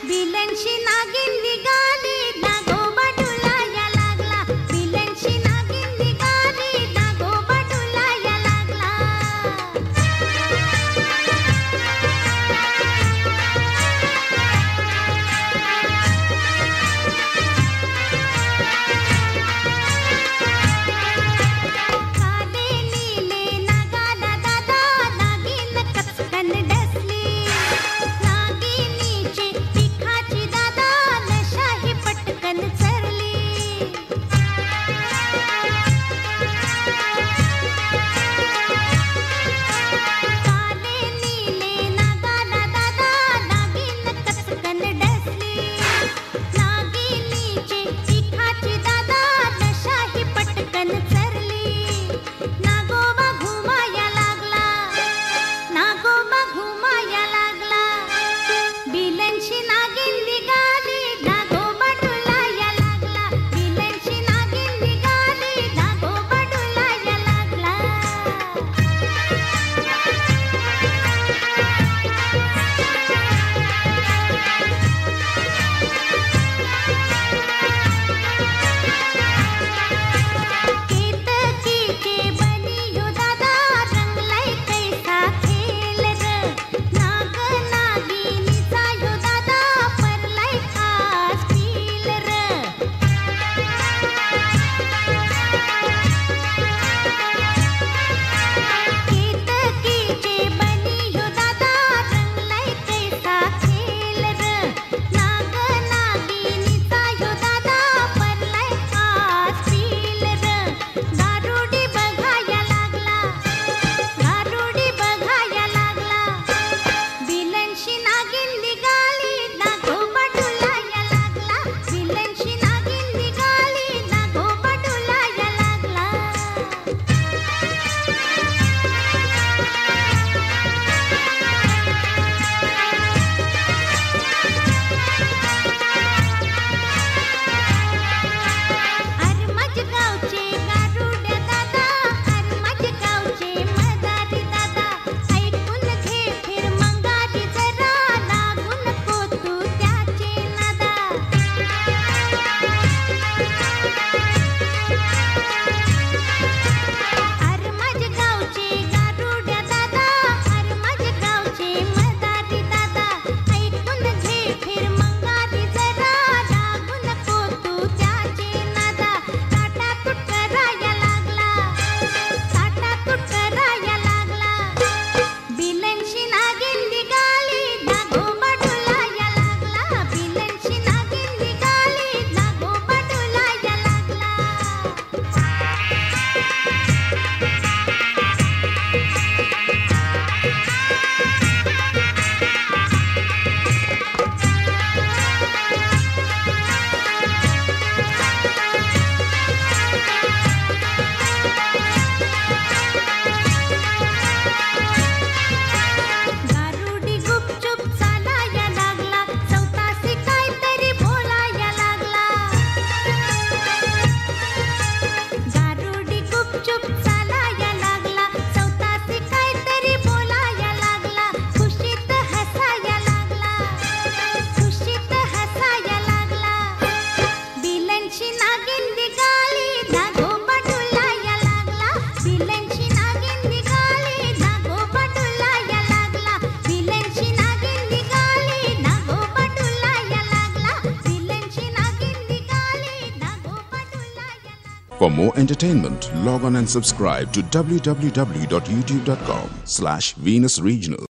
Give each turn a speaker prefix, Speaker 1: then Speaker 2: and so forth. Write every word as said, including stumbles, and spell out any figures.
Speaker 1: बिलनशी नागिन निघाली नागोबा डुलाया लागला. बिलनशी नागिन निघाली नागोबा डुलाया लागला. काले नीले नागाला दादा नागिन कचकन डसली. नागिनीची पिखाची दादा नशाही पटकन चरली. काले नीले नागाला दादा नागिन कचकन डसली. नागिनीची पिखाची दादा नशाही पटकन चरली. नागोबा घुमाया लागला. नागोबा घुमाया लागला. बिलनशी नागिन निघाली नागोबा डुलाया लागला. बिलनशी नागिन निघाली नागोबा डुलाया लागला. केतकी के बनियो दादा रंगलाई कैसा खेल र. नाग नागिनीचा यो दादा परलाई खास पील र. केतकी के बनियो दादा रंगलाई कैसा खेल र. नाग नागिनीचा यो दादा परलाई खास पील र. गारुडी बघाया लागला. गारुडी बघाया लागला. बिलनशी नागिन निघाली नागोबा डुलाया लागला. बिलनशी नागिन निघाली नागोबा डुलाया लागला. अरमज गावचे गारुड्या दादा अरमज गावचे मदारी दादा. ऐकून घे फिर मंगारी जरा लागू नको तू त्याचे नादा. अरमज गावचे गारुड्या दादा अरमज गावचे मदारी दादा. ऐकून घे फिर मंगारी जरा लागू नको तू त्याचे नादा. ताटातूट कराया लागला. ताटातूट कराया लागला. बिलनशी नागिन निघाली नागोबा डुलाया लागला. बिलनशी नागिन निघाली नागोबा डुलाया लागला. गारुडी गुपचूप चालाया लागला. चौतासी काहीतरी बोलाया लागला. गारुडी गुपचूप चालाया लागला. चौतासी काहीतरी बोलाया लागला. खुशीत हसाया लागला. खुशीत हसाया लागला. बिलनशी नागिन निघाली नागोबा डुलाया लागला. बिलनशी नागिन निघाली नागोबा डुलाया लागला. बिलनशी नागिन निघाली नागोबा डुलाया लागला. बिलनशी नागिन निघाली नागोबा डुलाया लागला.
Speaker 2: For more entertainment, log on and subscribe to w w w dot youtube dot com slash Venus Regional.